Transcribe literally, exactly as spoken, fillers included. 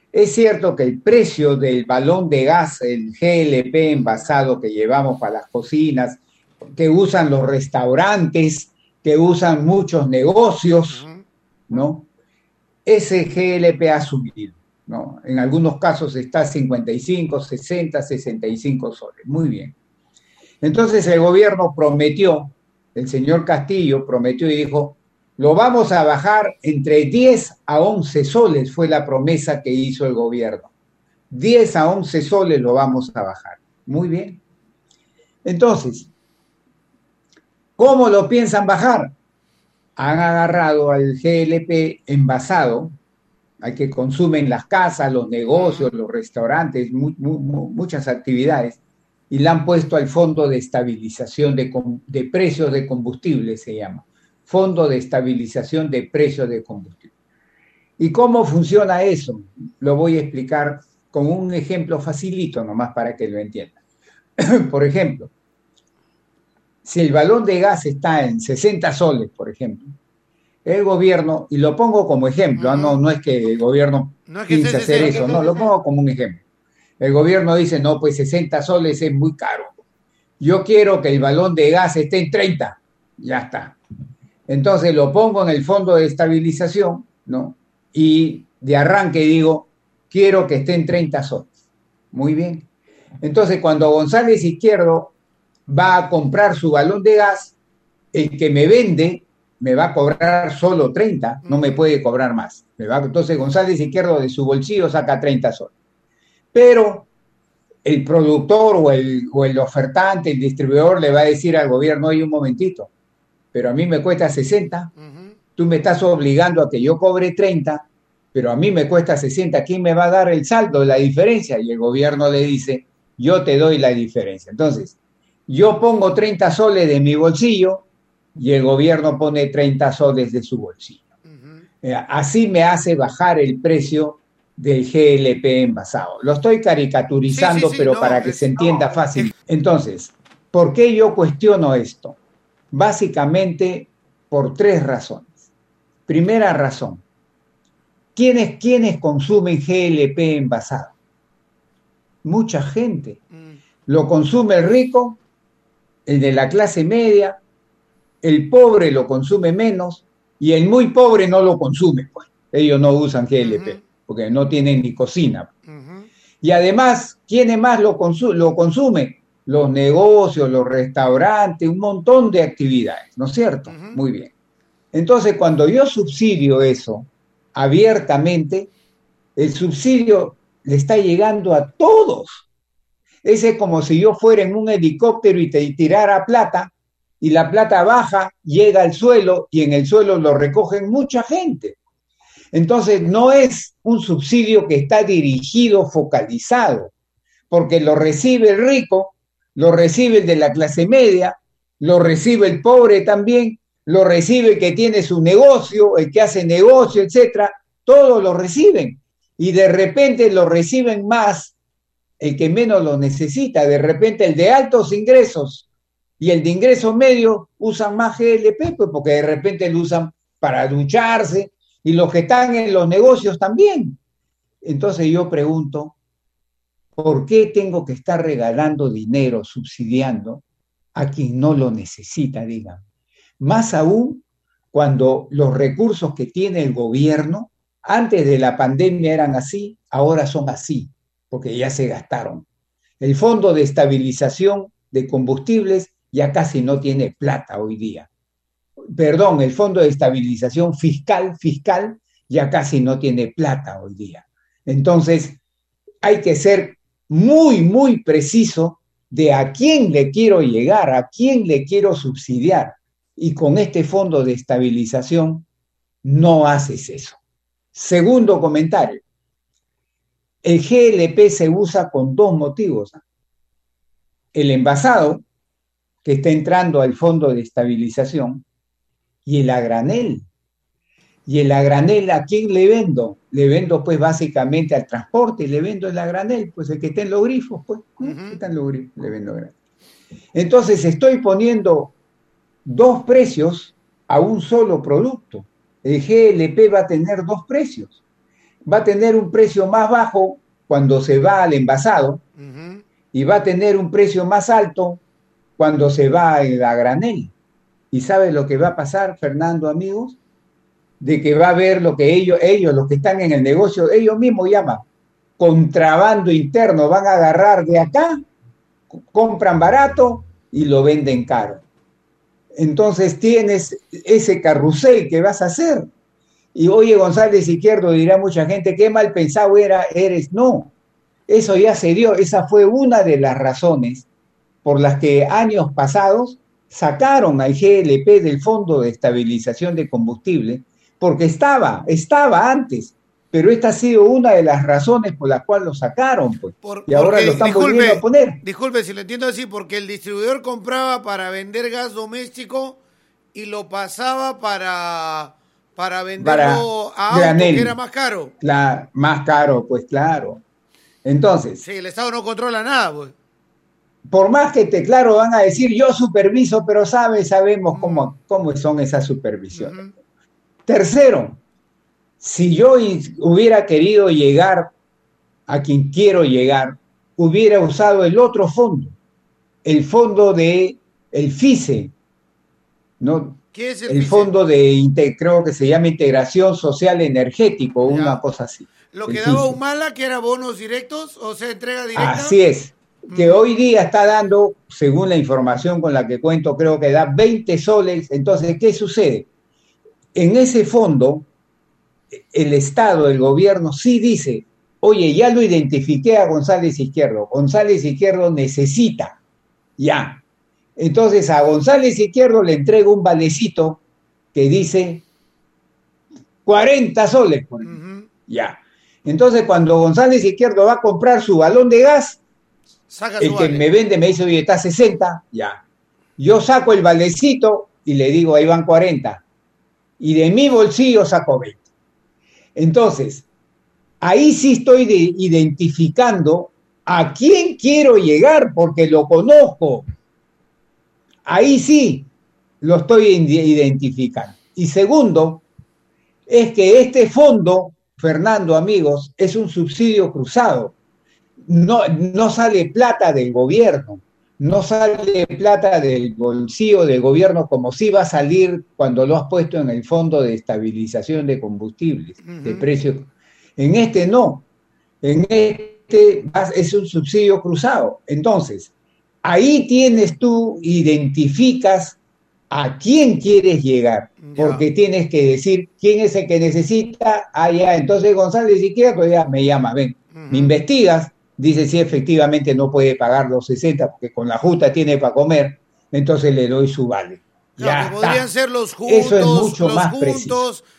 Es cierto que el precio del balón de gas, el G L P envasado que llevamos para las cocinas, que usan los restaurantes, que usan muchos negocios, Ujú. ¿no? Ese G L P ha subido, ¿no? En algunos casos está a cincuenta y cinco, sesenta, sesenta y cinco soles. Muy bien. Entonces el gobierno prometió, el señor Castillo prometió y dijo, lo vamos a bajar entre diez a once soles, fue la promesa que hizo el gobierno. diez a once soles lo vamos a bajar. Muy bien. Entonces, ¿cómo lo piensan bajar? Han agarrado al G L P envasado, al que consumen las casas, los negocios, Ujú. los restaurantes, mu mu muchas actividades, y le han puesto al Fondo de Estabilización de, de Precios de Combustible, se llama. Fondo de Estabilización de Precios de Combustible. ¿Y cómo funciona eso? Lo voy a explicar con un ejemplo facilito nomás para que lo entiendan. Por ejemplo, si el balón de gas está en sesenta soles, por ejemplo, el gobierno, y lo pongo como ejemplo, ¿eh? no, Ujú. no es que el gobierno No es que esté piense hacer sesenta. eso, no, lo pongo como un ejemplo. El gobierno dice, no, pues sesenta soles es muy caro. Yo quiero que el balón de gas esté en treinta. Ya está. Entonces lo pongo en el fondo de estabilización, ¿no? Y de arranque digo, quiero que esté en treinta soles. Muy bien. Entonces cuando González Izquierdo va a comprar su balón de gas, el que me vende me va a cobrar solo treinta, no me Ujú. puede cobrar más. Me va, entonces González Izquierdo de su bolsillo saca treinta soles. Pero el productor o el, o el ofertante, el distribuidor le va a decir al gobierno, oye, un momentito, pero a mí me cuesta sesenta, Ujú. tú me estás obligando a que yo cobre treinta, pero a mí me cuesta sesenta, ¿quién me va a dar el saldo, la diferencia? Y el gobierno le dice, yo te doy la diferencia. Entonces, yo pongo treinta soles de mi bolsillo y el gobierno pone treinta soles de su bolsillo. Ujú. Eh, así me hace bajar el precio del G L P envasado. Lo estoy Sí, sí, caricaturizando, sí, pero no, para que se es, entienda es- fácil. Entonces, ¿por qué yo cuestiono esto? Básicamente por tres razones. Primera razón, ¿quiénes, quiénes consumen G L P envasado? Mucha gente. mm, Lo consume el rico, el de la clase media, el pobre lo consume menos y el muy pobre no lo consume. Pues. Ellos no usan G L P ujú, porque no tienen ni cocina. ujú, Y además, ¿quiénes más lo, consu lo consumen? Los negocios, los restaurantes, un montón de actividades, ¿no es cierto? ujú. Muy bien. Entonces, cuando yo subsidio eso abiertamente, el subsidio le está llegando a todos. Ese es como si yo fuera en un helicóptero y te tirara plata y la plata baja, llega al suelo y en el suelo lo recogen mucha gente. Entonces no es un subsidio que está dirigido, focalizado, porque lo recibe el rico, lo recibe el de la clase media, lo recibe el pobre también, lo recibe el que tiene su negocio, el que hace negocio, etcétera, todos lo reciben. Y de repente lo reciben más el que menos lo necesita. De repente el de altos ingresos y el de ingresos medios usan más G L P, pues porque de repente lo usan para ducharse y los que están en los negocios también. Entonces yo pregunto, ¿por qué tengo que estar regalando dinero, subsidiando a quien no lo necesita, digan? Más aún cuando los recursos que tiene el gobierno antes de la pandemia eran así, ahora son así, porque ya se gastaron. El Fondo de Estabilización de Combustibles ya casi no tiene plata hoy día. Perdón, el Fondo de Estabilización Fiscal, fiscal, ya casi no tiene plata hoy día. Entonces, hay que ser muy, muy preciso de a quién le quiero llegar, a quién le quiero subsidiar. Y con este fondo de estabilización no haces eso. Segundo comentario, el G L P se usa con dos motivos. El envasado, que está entrando al fondo de estabilización, y el a granel. Y el a granel, ¿a quién le vendo? Le vendo pues básicamente al transporte, le vendo el a granel, pues el que está en los grifos, pues, ¿no? Que Ujú. está en los grifos, le vendo a granel. Entonces estoy poniendo dos precios a un solo producto. El G L P va a tener dos precios. va a tener un precio más bajo cuando se va al envasado Uh-huh. y va a tener un precio más alto cuando se va a la granel. ¿Y sabe lo que va a pasar, Fernando, amigos? De que va a haber lo que ellos, ellos, los que están en el negocio, ellos mismos llaman contrabando interno, van a agarrar de acá, compran barato y lo venden caro. Entonces tienes ese carrusel que vas a hacer. Y oye, González Izquierdo, dirá mucha gente, qué mal pensado era, eres. No, eso ya se dio, esa fue una de las razones por las que años pasados sacaron al G L P del Fondo de Estabilización de Combustible, porque estaba, estaba antes, pero esta ha sido una de las razones por las cuales lo sacaron, pues, Por, y ahora lo porque, están disculpe, volviendo a poner. disculpe si lo entiendo así, porque el distribuidor compraba para vender gas doméstico y lo pasaba para, para venderlo Para a auto, granel, que era más caro. la, más caro, pues claro. Entonces, Sí, el Estado no controla nada, pues. por más que te, claro, van a decir, yo superviso, pero sabe, sabemos Mm. cómo, cómo son esas supervisiones. Uh-huh. Tercero, si yo hubiera querido llegar a quien quiero llegar, hubiera usado el otro fondo, el fondo de el F I C E, ¿no? ¿Qué es el El F I C E? fondo de, creo que se llama Integración Social Energético, una Ya. cosa así. Lo el que daba F I C E. Humala, que era bonos directos, o sea, entrega directa. Así es, que hoy día está dando, según la información con la que cuento, creo que da veinte soles. Entonces, ¿qué sucede? En ese fondo, el Estado, el gobierno, sí dice, oye, ya lo identifiqué a González Izquierdo, González Izquierdo necesita, ya. Entonces a González Izquierdo le entrego un valecito que dice cuarenta soles, por ejemplo, Uh-huh. ya. Entonces cuando González Izquierdo va a comprar su balón de gas, Saca el su que vale. me vende me dice, oye, está sesenta, ya. Yo saco el valecito y le digo, ahí van cuarenta. Y de mi bolsillo saco veinte. Entonces, ahí sí estoy de, identificando a quién quiero llegar porque lo conozco. Ahí sí lo estoy identificando. Y segundo, es que este fondo, Fernando, amigos, es un subsidio cruzado. No, no sale plata del gobierno, no sale plata del bolsillo del gobierno como si va a salir cuando lo has puesto en el fondo de estabilización de combustibles, uh-huh. de precios. En este no, en este es un subsidio cruzado. Entonces, ahí tienes tú, identificas a quién quieres llegar, porque yeah. tienes que decir quién es el que necesita, ah, ya, entonces González Izquierdo ya me llama, ven, uh-huh. me investigas, dice si efectivamente no puede pagar los sesenta porque con la justa tiene para comer, entonces le doy su vale. Claro, ya que podrían está. ser los juntos, Eso es mucho los más juntos, preciso.